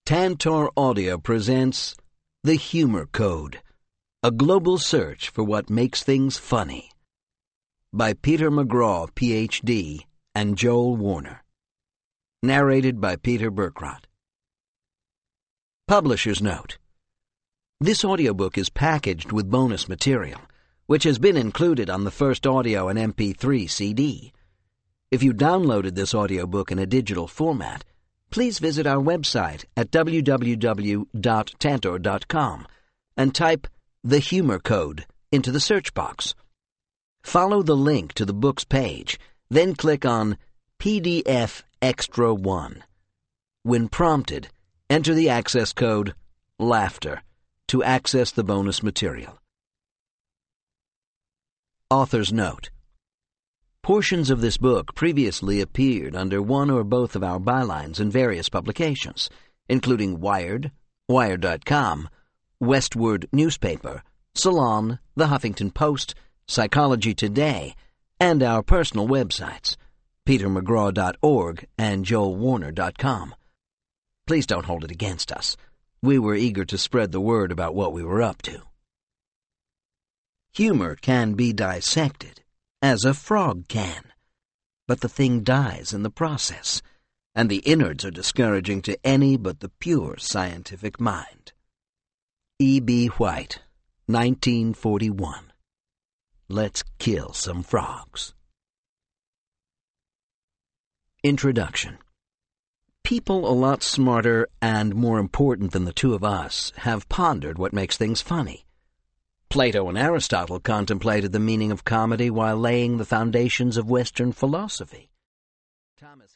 Tantor Audio presents The Humor Code, a global search for what makes things funny, by Peter McGraw, Ph.D., and Joel Warner. Narrated by Peter Burkrot. Publisher's note. This audiobook is packaged with bonus material, which has been included on the first audio and MP3 CD. If you downloaded this audiobook in a digital format, please visit our website at www.tantor.com and type The Humor Code into the search box. Follow the link to the book's page, then click on PDF Extra 1. When prompted, enter the access code LAUGHTER to access the bonus material. Author's note. Portions of this book previously appeared under one or both of our bylines in various publications, including Wired, Wired.com, Westward Newspaper, Salon, The Huffington Post, Psychology Today, and our personal websites, petermcgraw.org and joelwarner.com. Please don't hold it against us. We were eager to spread the word about what we were up to. Humor can be dissected, as a frog can, but the thing dies in the process, and the innards are discouraging to any but the pure scientific mind. E.B. White, 1941. Let's kill some frogs. Introduction. People a lot smarter and more important than the two of us have pondered what makes things funny. Plato and Aristotle contemplated the meaning of comedy while laying the foundations of Western philosophy. Thomas